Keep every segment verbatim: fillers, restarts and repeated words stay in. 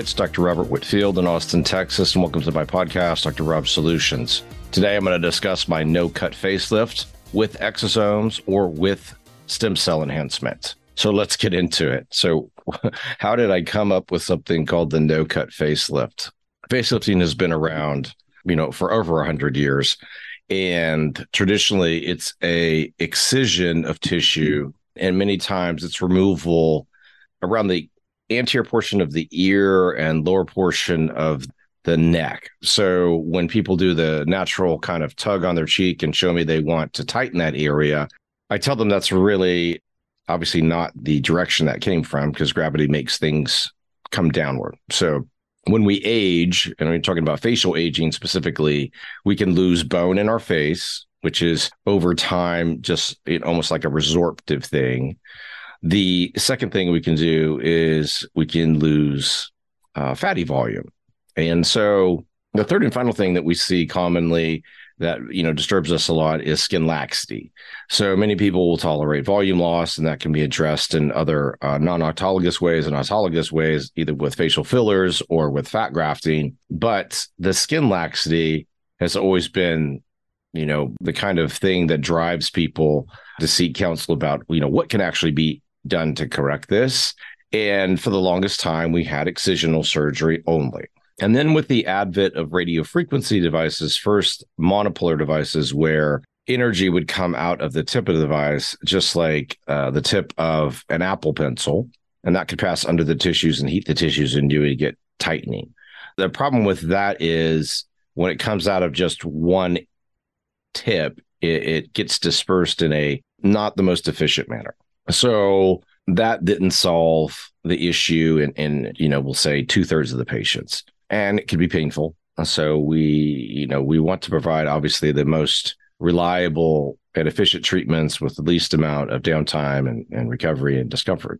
it's Doctor Robert Whitfield in Austin, Texas, and welcome to my podcast, Doctor Rob Solutions. Today, I'm going to discuss my no-cut facelift with exosomes or with stem cell enhancement. So let's get into it. So how did I come up with something called the no-cut facelift? Facelifting has been around, you know, for over one hundred years. And traditionally, it's a excision of tissue. And many times it's removal around the anterior portion of the ear and lower portion of the neck. So when people do the natural kind of tug on their cheek and show me they want to tighten that area, I tell them that's really obviously not the direction that came from, because gravity makes things come downward. So when we age, and I'm talking about facial aging specifically, we can lose bone in our face, which is over time just it, almost like a resorptive thing. The second thing we can do is we can lose uh, fatty volume. And so the third and final thing that we see commonly that, you know, disturbs us a lot is skin laxity. So many people will tolerate volume loss, and that can be addressed in other uh, non-autologous ways and autologous ways, either with facial fillers or with fat grafting. But the skin laxity has always been, you know, the kind of thing that drives people to seek counsel about, you know, what can actually be done to correct this. And for the longest time, we had excisional surgery only. And then with the advent of radio frequency devices, first monopolar devices where energy would come out of the tip of the device, just like uh, the tip of an Apple pencil, and that could pass under the tissues and heat the tissues, and you would get tightening. The problem with that is when it comes out of just one tip, it, it gets dispersed in a not the most efficient manner. So that didn't solve the issue in, in, you know, we'll say two thirds of the patients, and it could be painful. So we, you know, we want to provide obviously the most reliable and efficient treatments with the least amount of downtime and, and recovery and discomfort.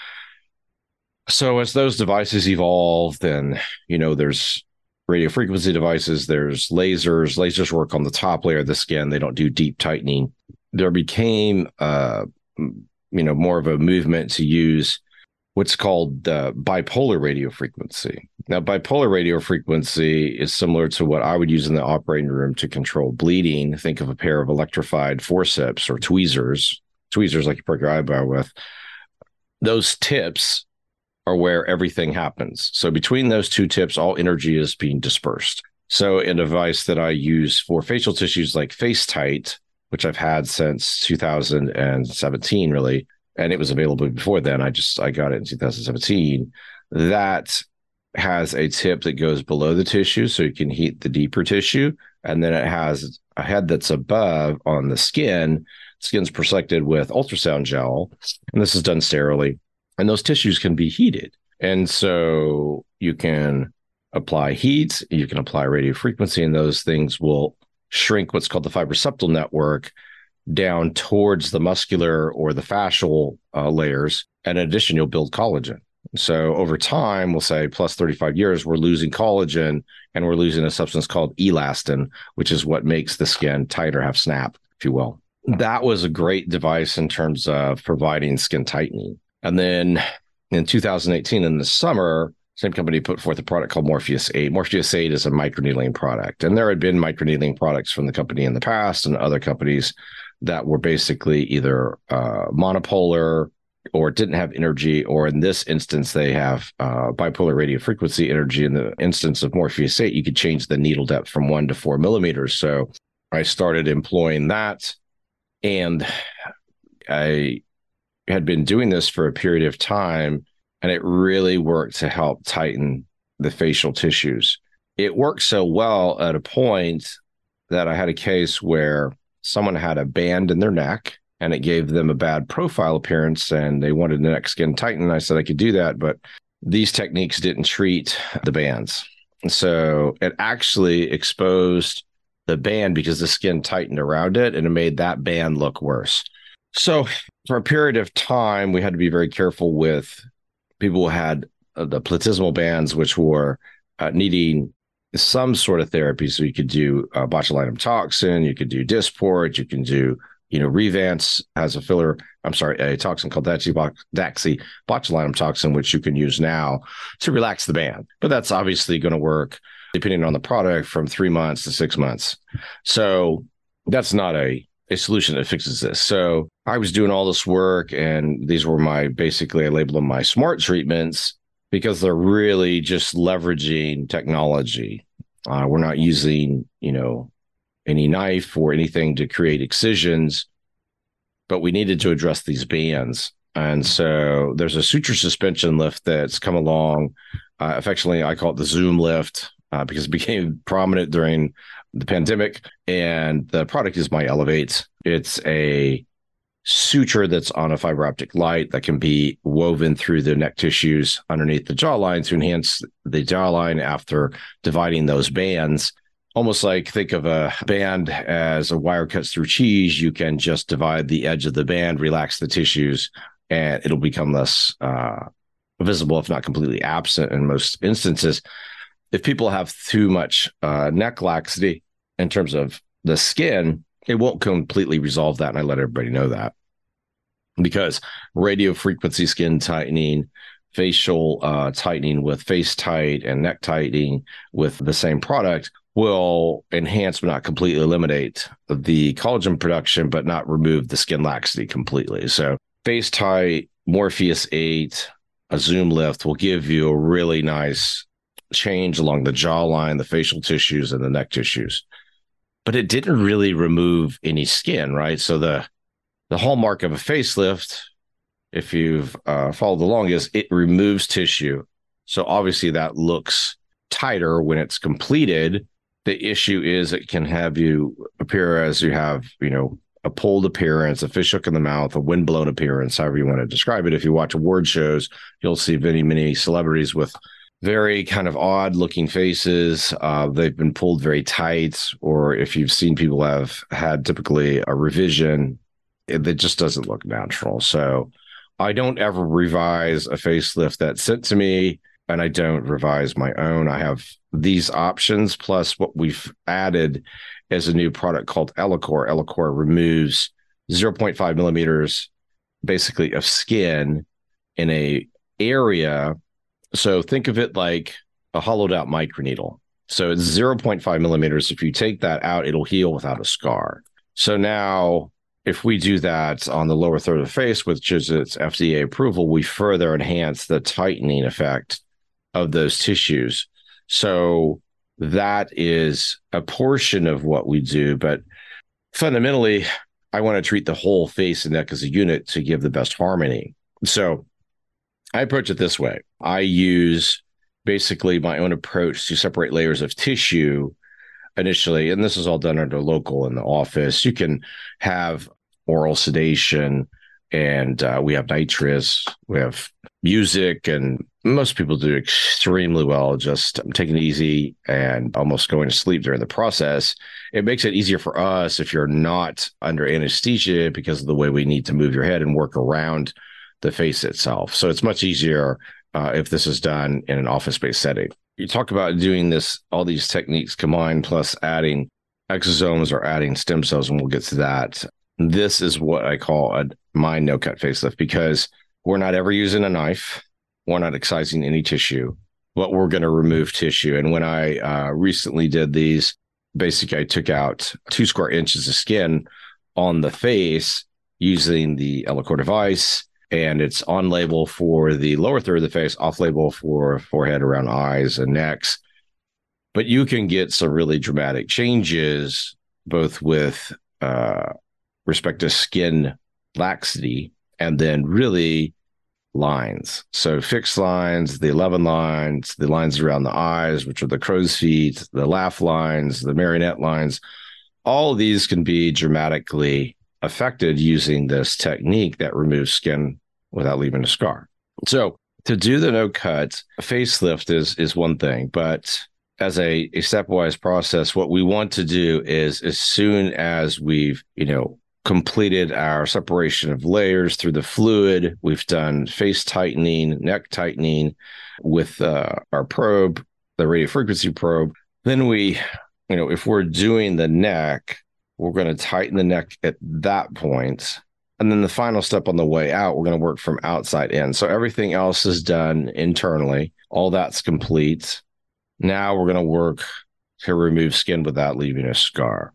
So as those devices evolve, then, you know, there's radio frequency devices, there's lasers. Lasers work on the top layer of the skin. They don't do deep tightening. There became, uh, you know, more of a movement to use what's called uh, bipolar radio frequency. Now, bipolar radio frequency is similar to what I would use in the operating room to control bleeding. Think of a pair of electrified forceps or tweezers, tweezers like you prick your eyebrow with. Those tips are where everything happens. So between those two tips, all energy is being dispersed. So a device that I use for facial tissues like FaceTite, which I've had since two thousand seventeen, really, and it was available before then. I just, I got it in two thousand seventeen. That has a tip that goes below the tissue so you can heat the deeper tissue. And then it has a head that's above on the skin. Skin's protected with ultrasound gel, and this is done sterilely. And those tissues can be heated. And so you can apply heat, you can apply radio frequency, and those things will shrink what's called the fibroseptal network down towards the muscular or the fascial uh, layers. And in addition, you'll build collagen. So over time, we'll say plus thirty-five years, we're losing collagen, and we're losing a substance called elastin, which is what makes the skin tight or have snap, if you will. That was a great device in terms of providing skin tightening. And then in two thousand eighteen, in the summer, same company put forth a product called Morpheus eight. Morpheus eight is a microneedling product. And there had been microneedling products from the company in the past and other companies that were basically either uh, monopolar or didn't have energy, or in this instance, they have uh, bipolar radio frequency energy. In the instance of Morpheus eight, you could change the needle depth from one to four millimeters. So I started employing that, and I had been doing this for a period of time, and it really worked to help tighten the facial tissues. It worked so well at a point that I had a case where someone had a band in their neck, and it gave them a bad profile appearance, and they wanted the neck skin tightened. I said I could do that, but these techniques didn't treat the bands. So it actually exposed the band because the skin tightened around it, and it made that band look worse. So for a period of time, we had to be very careful with people who had uh, the platysmal bands, which were uh, needing some sort of therapy. So you could do uh, botulinum toxin, you could do Dysport, you can do You know, Revance has a filler, I'm sorry, a toxin called daxibotulinum toxin, which you can use now to relax the band. But that's obviously going to work, depending on the product, from three months to six months. So that's not a, a solution that fixes this. So I was doing all this work, and these were my, basically, I labeled them my smart treatments because they're really just leveraging technology. Uh, we're not using, you know, any knife or anything to create excisions, but we needed to address these bands. And so there's a suture suspension lift that's come along. Uh, affectionately, I call it the Zoom lift uh, because it became prominent during the pandemic. And the product is my Elevate. It's a suture that's on a fiber optic light that can be woven through the neck tissues underneath the jawline to enhance the jawline after dividing those bands. Almost like think of a band as a wire cuts through cheese. You can just divide the edge of the band, relax the tissues, and it'll become less uh, visible, if not completely absent in most instances. If people have too much uh, neck laxity in terms of the skin, it won't completely resolve that, and I let everybody know that. Because radio frequency skin tightening, facial uh, tightening with Face Tight, and neck tightening with the same product will enhance but not completely eliminate the collagen production, but not remove the skin laxity completely. So Face Tight, Morpheus eight, a Zoom lift will give you a really nice change along the jawline, the facial tissues, and the neck tissues. But it didn't really remove any skin, right? So the the hallmark of a facelift, if you've uh, followed along, is it removes tissue. So obviously that looks tighter when it's completed. The issue is it can have you appear as you have, you know, a pulled appearance, a fish hook in the mouth, a windblown appearance, however you want to describe it. If you watch award shows, you'll see many, many celebrities with very kind of odd looking faces. Uh, they've been pulled very tight, or if you've seen people have had typically a revision, it, it just doesn't look natural. So I don't ever revise a facelift that's sent to me, and I don't revise my own. I have these options, plus what we've added is a new product called Elocore. Elocore removes zero point five millimeters, basically, of skin in a area. So think of it like a hollowed out microneedle. So it's zero point five millimeters. If you take that out, it'll heal without a scar. So now, if we do that on the lower third of the face, which is its F D A approval, we further enhance the tightening effect of those tissues. So that is a portion of what we do. But fundamentally, I want to treat the whole face and neck as a unit to give the best harmony. So I approach it this way. I use basically my own approach to separate layers of tissue initially, and this is all done under local in the office. You can have oral sedation, and uh, we have nitrous, we have music, and most people do extremely well just taking it easy and almost going to sleep during the process. It makes it easier for us if you're not under anesthesia because of the way we need to move your head and work around the face itself. So it's much easier uh, if this is done in an office-based setting. You talk about doing this, all these techniques combined, plus adding exosomes or adding stem cells, and we'll get to that. This is what I call a my no-cut facelift, because we're not ever using a knife. We're not excising any tissue, but we're going to remove tissue. And when I uh, recently did these, basically I took out two square inches of skin on the face using the Elocore device. And it's on label for the lower third of the face, off label for forehead, around eyes and necks. But you can get some really dramatic changes, both with uh, respect to skin laxity and then really lines. So fixed lines, the eleven lines, the lines around the eyes, which are the crow's feet, the laugh lines, the marionette lines, all of these can be dramatically affected using this technique that removes skin without leaving a scar. So to do the no cut facelift is is one thing, but as a, a stepwise process, what we want to do is, as soon as we've, you know, completed our separation of layers through the fluid, we've done face tightening, neck tightening with uh, our probe, the radio frequency probe, then we, you know, if we're doing the neck, We're going to tighten the neck at that point. And then the final step on the way out, we're going to work from outside in. So everything else is done internally. All that's complete. Now we're going to work to remove skin without leaving a scar.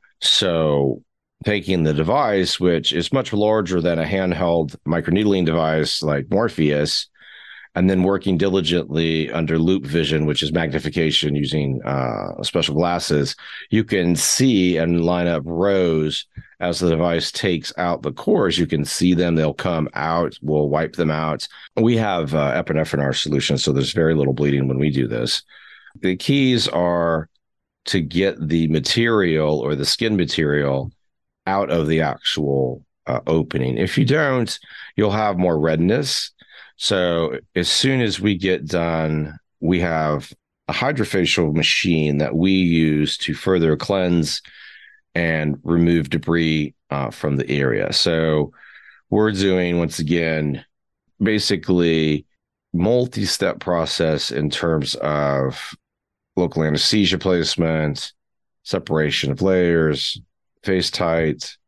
So taking the device, which is much larger than a handheld microneedling device like Morpheus, and then working diligently under loop vision, which is magnification using uh, special glasses, you can see and line up rows as the device takes out the cores. You can see them. They'll come out. We'll wipe them out. We have uh, epinephrine in our solution, so there's very little bleeding when we do this. The keys are to get the material or the skin material out of the actual uh, opening. If you don't, you'll have more redness. So as soon as we get done, we have a hydrofacial machine that we use to further cleanse and remove debris uh, from the area. So we're doing, once again, basically multi-step process in terms of local anesthesia placement, separation of layers, face tight.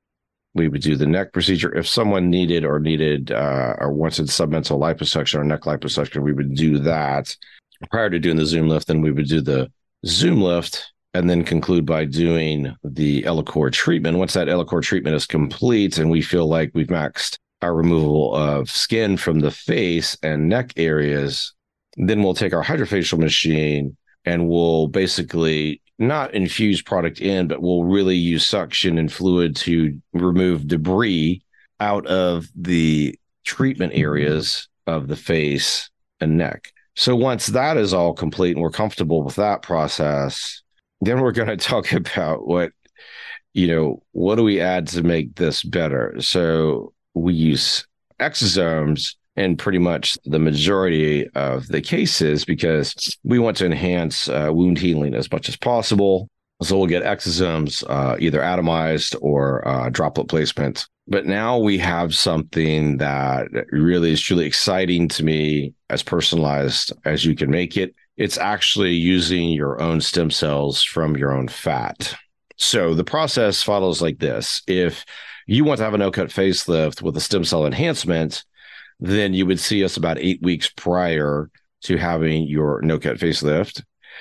We would do the neck procedure. If someone needed or needed uh, or wanted submental liposuction or neck liposuction, we would do that. Prior to doing the Zoom lift, then we would do the Zoom lift and then conclude by doing the Ellacor treatment. Once that Ellacor treatment is complete and we feel like we've maxed our removal of skin from the face and neck areas, then we'll take our hydrofacial machine and we'll basically not infuse product in, but we'll really use suction and fluid to remove debris out of the treatment areas of the face and neck. So once that is all complete and we're comfortable with that process, then we're going to talk about what, you know, what do we add to make this better? So we use exosomes in pretty much the majority of the cases because we want to enhance uh, wound healing as much as possible. So we'll get exosomes uh, either atomized or uh, droplet placement. But now we have something that really is truly exciting to me, as personalized as you can make it. It's actually using your own stem cells from your own fat. So the process follows like this. If you want to have a no-cut facelift with a stem cell enhancement, then you would see us about eight weeks prior to having your no-cut facelift.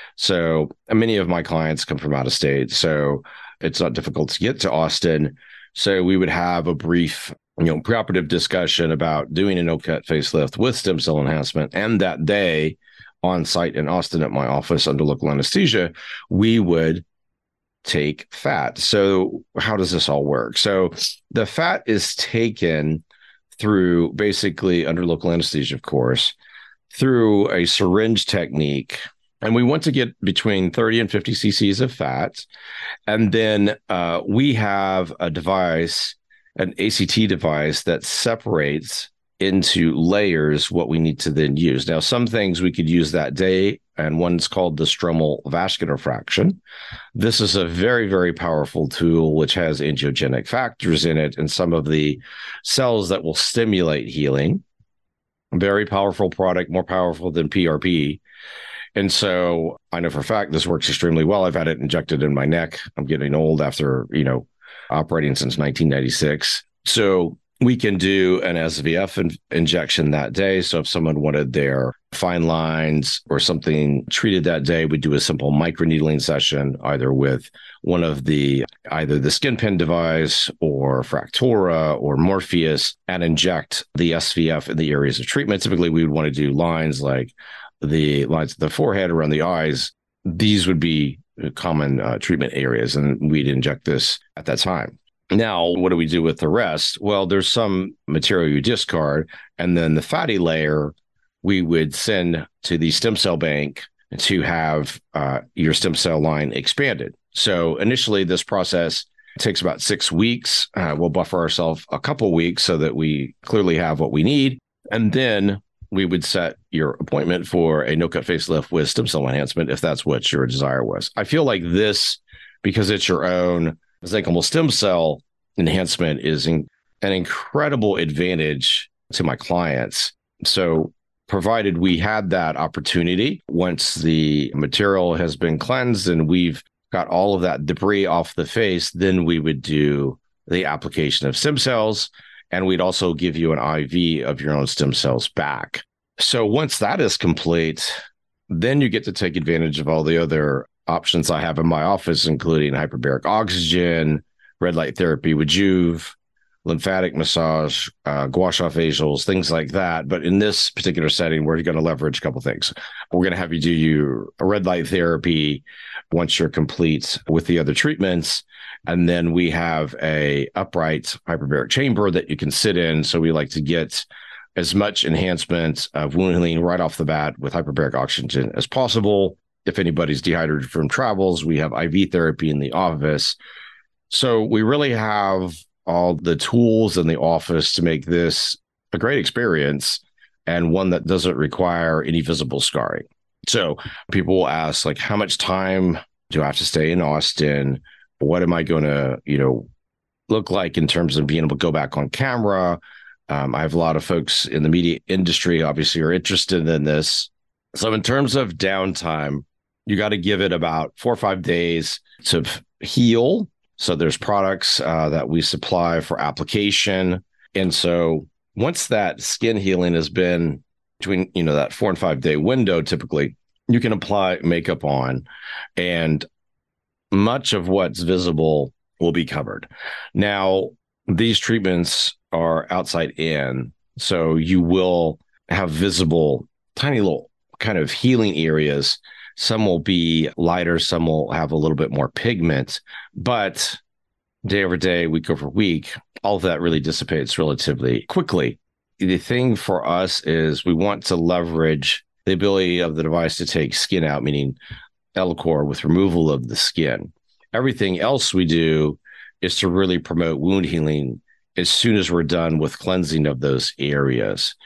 So many of my clients come from out of state, so it's not difficult to get to Austin. So we would have a brief, you know, preoperative discussion about doing a no-cut facelift with stem cell enhancement. And that day on site in Austin at my office under local anesthesia, we would take fat. So how does this all work? So the fat is taken through basically under local anesthesia, of course, through a syringe technique. And we want to get between thirty and fifty cc's of fat. And then uh, we have a device, an A C T device that separates into layers what we need to then use. Now, some things we could use that day, and one's called the stromal vascular fraction. This is a very, very powerful tool which has angiogenic factors in it and some of the cells that will stimulate healing. Very powerful product, more powerful than P R P. And so I know for a fact this works extremely well. I've had it injected in my neck. I'm getting old after, you know, operating since nineteen ninety-six. So we can do an S V F in- injection that day. So if someone wanted their fine lines or something treated that day, we'd do a simple microneedling session, either with one of the, either the skin pin device or Fractora or Morpheus, and inject the S V F in the areas of treatment. Typically, we would want to do lines like the lines of the forehead, around the eyes. These would be common uh, treatment areas, and we'd inject this at that time. Now, what do we do with the rest? Well, there's some material you discard, and then the fatty layer we would send to the stem cell bank to have uh, your stem cell line expanded. So initially, this process takes about six weeks. Uh, we'll buffer ourselves a couple weeks so that we clearly have what we need. And then we would set your appointment for a no-cut facelift with stem cell enhancement if that's what your desire was. I feel like this, because it's your own mesenchymal stem cell enhancement, is in, an incredible advantage to my clients. So provided we had that opportunity, once the material has been cleansed and we've got all of that debris off the face, then we would do the application of stem cells, and we'd also give you an I V of your own stem cells back. So once that is complete, then you get to take advantage of all the other options I have in my office, including hyperbaric oxygen, red light therapy with Joovv, lymphatic massage, uh, gua sha facials, things like that. But in this particular setting, we're going to leverage a couple of things. We're going to have you do your red light therapy once you're complete with the other treatments. And then we have a upright hyperbaric chamber that you can sit in. So we like to get as much enhancement of wound healing right off the bat with hyperbaric oxygen as possible. If anybody's dehydrated from travels, we have I V therapy in the office. So we really have all the tools in the office to make this a great experience and one that doesn't require any visible scarring. So people will ask, like, how much time do I have to stay in Austin? What am I going to, you know, look like in terms of being able to go back on camera? Um, I have a lot of folks in the media industry, obviously, are interested in this. So in terms of downtime, you got to give it about four or five days to heal. So there's products uh, that we supply for application. And so once that skin healing has been between, you know, that four and five day window, typically, you can apply makeup on, and much of what's visible will be covered. Now, these treatments are outside in, so you will have visible, tiny little kind of healing areas. Some will be lighter, some will have a little bit more pigment, but day over day, week over week, all of that really dissipates relatively quickly. The thing for us is we want to leverage the ability of the device to take skin out, meaning Ellacor with removal of the skin. Everything else we do is to really promote wound healing as soon as we're done with cleansing of those areas.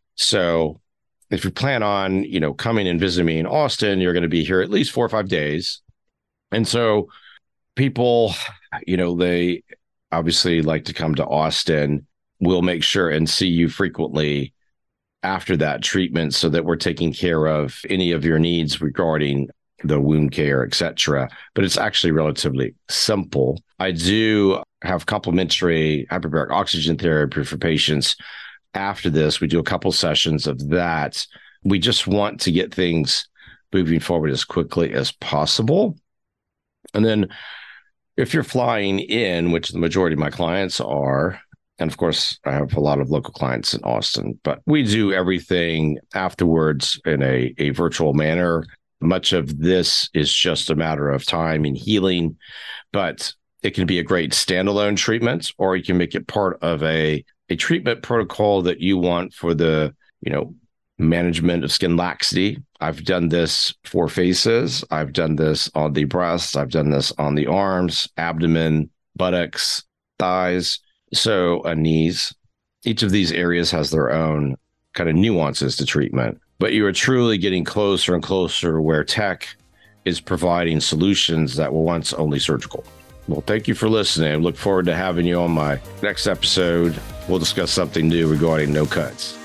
So if you plan on, you know, coming and visiting me in Austin, you're going to be here at least four or five days. And so people, you know, they obviously like to come to Austin. We'll make sure and see you frequently after that treatment so that we're taking care of any of your needs regarding the wound care, et cetera. But it's actually relatively simple. I do have complimentary hyperbaric oxygen therapy for patients. After this, we do a couple sessions of that. We just want to get things moving forward as quickly as possible. And then if you're flying in, which the majority of my clients are, and of course, I have a lot of local clients in Austin, but we do everything afterwards in a, a virtual manner. Much of this is just a matter of time and healing, but it can be a great standalone treatment, or you can make it part of a, a treatment protocol that you want for the, you know, management of skin laxity. I've done this for faces. I've done this on the breasts. I've done this on the arms, abdomen, buttocks, thighs, so uh, knees. Each of these areas has their own kind of nuances to treatment, but you are truly getting closer and closer to where tech is providing solutions that were once only surgical. Well, thank you for listening. I look forward to having you on my next episode. We'll discuss something new regarding no cuts.